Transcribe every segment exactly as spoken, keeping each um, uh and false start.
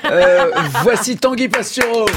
Euh, voici Tanguy Pastureau.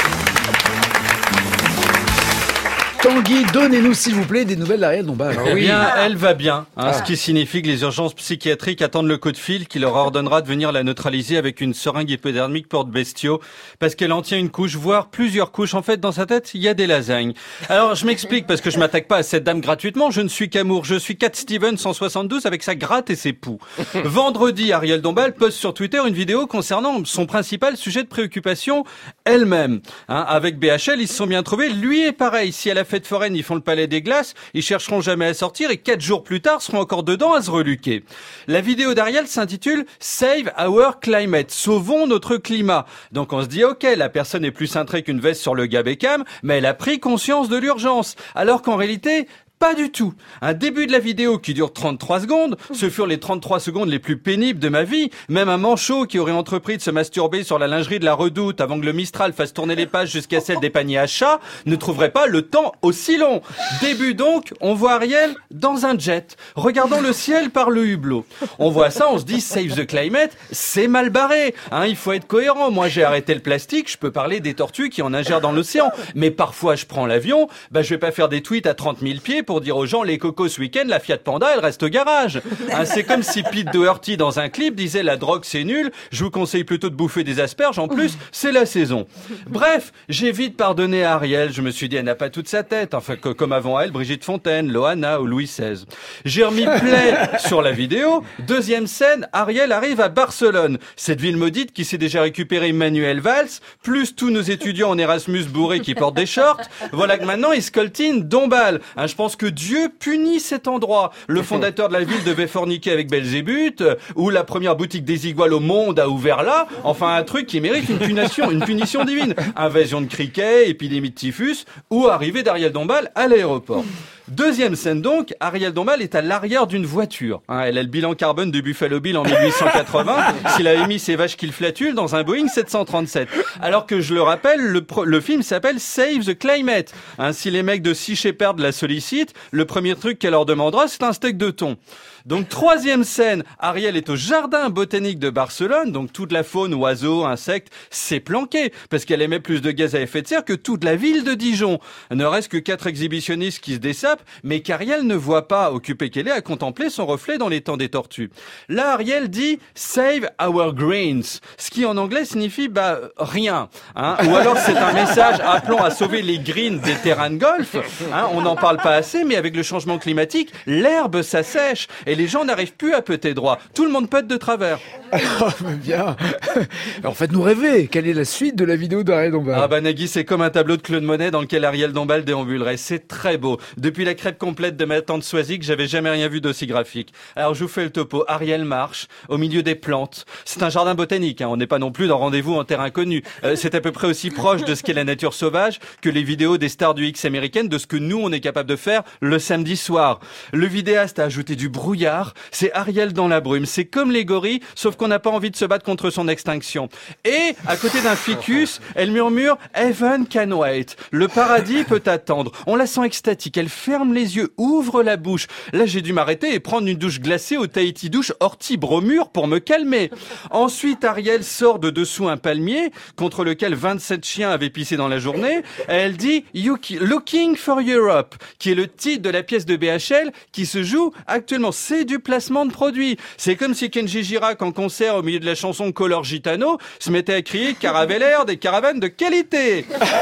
Tanguy, donnez-nous s'il vous plaît des nouvelles d'Ariel Dombal. Eh bien, elle va bien, hein, Ah. ce qui signifie que les urgences psychiatriques attendent le coup de fil qui leur ordonnera de venir la neutraliser avec une seringue hypodermique porte-bestiaux, parce qu'elle en tient une couche, voire plusieurs couches. En fait, dans sa tête, il y a des lasagnes. Alors, je m'explique, parce que je m'attaque pas à cette dame gratuitement, je ne suis qu'amour, je suis Cat Stevens cent soixante-douze avec sa gratte et ses poux. Vendredi, Ariel Dombal poste sur Twitter une vidéo concernant son principal sujet de préoccupation, elle-même. Hein, avec B H L, ils se sont bien trouvés. Lui est pareil, si elle a fête foraine, ils font le palais des glaces, ils chercheront jamais à sortir et quatre jours plus tard seront encore dedans à se reluquer. La vidéo d'Ariel s'intitule Save Our Climate, sauvons notre climat. Donc on se dit ok, la personne est plus cintrée qu'une veste sur le gars Beckham, mais elle a pris conscience de l'urgence. Alors qu'en réalité, pas du tout. Un début de la vidéo qui dure trente-trois secondes, ce furent les trente-trois secondes les plus pénibles de ma vie. Même un manchot qui aurait entrepris de se masturber sur la lingerie de la Redoute avant que le Mistral fasse tourner les pages jusqu'à celle des paniers à chat ne trouverait pas le temps aussi long. Début donc, on voit Ariel dans un jet, regardant le ciel par le hublot. On voit ça, on se dit Save the Climate, c'est mal barré. Hein, il faut être cohérent. Moi j'ai arrêté le plastique, je peux parler des tortues qui en ingèrent dans l'océan. Mais parfois je prends l'avion, bah je vais pas faire des tweets à trente mille pieds pour dire aux gens les cocos ce week-end, la Fiat Panda elle reste au garage. Hein, c'est comme si Pete Doherty dans un clip disait la drogue c'est nul, je vous conseille plutôt de bouffer des asperges, en plus c'est la saison. Bref, j'ai vite pardonné à Ariel, je me suis dit elle n'a pas toute sa tête, enfin que, comme avant elle, Brigitte Fontaine, Loana ou Louis seize. J'ai remis play sur la vidéo, deuxième scène, Ariel arrive à Barcelone, cette ville maudite qui s'est déjà récupéré Manuel Valls, plus tous nos étudiants en Erasmus bourrés qui portent des shorts, voilà que maintenant ils scoltinent Dombal. Hein, je pense que Dieu punit cet endroit. Le fondateur de la ville devait forniquer avec Belzébuth, ou la première boutique des iguales au monde a ouvert là. Enfin, un truc qui mérite une punition, une punition divine. Invasion de criquets, épidémie de typhus, ou arrivée d'Ariel Dombal à l'aéroport. Deuxième scène donc, Ariel Dombal est à l'arrière d'une voiture. Hein, elle a le bilan carbone de Buffalo Bill en mille huit cent quatre-vingts, s'il avait mis ses vaches qu'il flatule dans un Boeing sept cent trente-sept. Alors que je le rappelle, le, pro- le film s'appelle Save the Climate. Hein, si les mecs de Sea Shepherd la sollicitent, le premier truc qu'elle leur demandera, c'est un steak de thon. Donc troisième scène, Ariel est au jardin botanique de Barcelone, donc toute la faune, oiseaux, insectes, s'est planquée, parce qu'elle émet plus de gaz à effet de serre que toute la ville de Dijon. Ne reste que quatre exhibitionnistes qui se dessapent, mais qu'Ariel ne voit pas, occupée qu'elle est à contempler son reflet dans les temps des tortues. Là, Ariel dit « Save our greens », ce qui en anglais signifie bah rien. Hein, ou alors c'est un message appelant à sauver les greens des terrains de golf. Hein, on n'en parle pas assez, mais avec le changement climatique, l'herbe s'assèche et les gens n'arrivent plus à peter droit. Tout le monde pète de travers. Oh, mais bien. Alors faites-nous rêver. Quelle est la suite de la vidéo d'Ariel Dombal? Ah bah Nagui, c'est comme un tableau de Claude Monet dans lequel Ariel Dombal déambulerait. C'est très beau. Depuis la crêpe complète de ma tante Soisic, j'avais jamais rien vu d'aussi graphique. Alors je vous fais le topo. Ariel marche au milieu des plantes. C'est un jardin botanique, hein. On n'est pas non plus dans rendez-vous en terre inconnue. Euh, c'est à peu près aussi proche de ce qu'est la nature sauvage que les vidéos des stars du X américaines, de ce que nous on est capable de faire le samedi soir. Le vidéaste a ajouté du brouillard. C'est Ariel dans la brume. C'est comme les gorilles, sauf qu'on n'a pas envie de se battre contre son extinction. Et, à côté d'un ficus, elle murmure « Heaven can wait ». Le paradis peut attendre. On la sent extatique. Elle ferme les yeux, ouvre la bouche. Là, j'ai dû m'arrêter et prendre une douche glacée au Tahiti douche Horty Bromure pour me calmer. Ensuite, Ariel sort de dessous un palmier contre lequel vingt-sept chiens avaient pissé dans la journée. Elle dit « Looking for Europe », qui est le titre de la pièce de B H L qui se joue actuellement. C'est du placement de produits. C'est comme si Kenji Girac, en concert, au milieu de la chanson Color Gitano, se mettait à crier « Caravelaire, des caravanes de qualité !»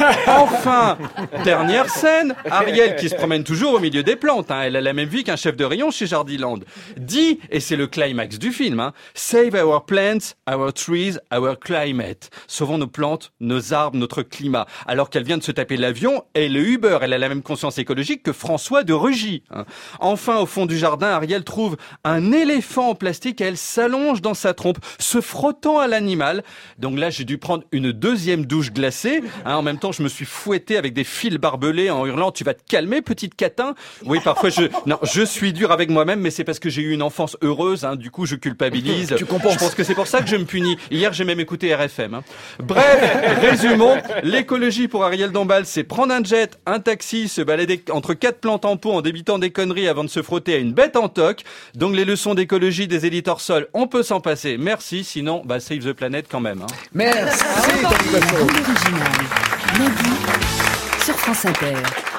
Enfin, dernière scène, Ariel, qui se promène toujours au milieu des plantes, hein, elle a la même vie qu'un chef de rayon chez Jardiland, dit, et c'est le climax du film, hein, « Save our plants, our trees, our climate ». Sauvons nos plantes, nos arbres, notre climat. Alors qu'elle vient de se taper l'avion et le Uber, elle a la même conscience écologique que François de Rugy. Hein. Enfin, au fond du jardin, Ariel trouve un éléphant en plastique et elle s'allonge dans sa trompe, se frottant à l'animal. Donc là, j'ai dû prendre une deuxième douche glacée. Hein, en même temps, je me suis fouetté avec des fils barbelés en hurlant « Tu vas te calmer, petite catin !» Oui, parfois, je, non, je suis dur avec moi-même, mais c'est parce que j'ai eu une enfance heureuse. Hein, du coup, je culpabilise. Tu compenses. Je pense que c'est pour ça que je me punis. Hier, j'ai même écouté R F M. Hein. Bref, résumons. L'écologie pour Ariel Dombal, c'est prendre un jet, un taxi, se balader entre quatre plantes en pot en débitant des conneries avant de se frotter à une bête en toc. Donc les leçons d'écologie des élites hors sol, on peut s'en passer. Merci, sinon, bah, save the planet quand même. Hein. Merci. Original. Nagui sur France Inter.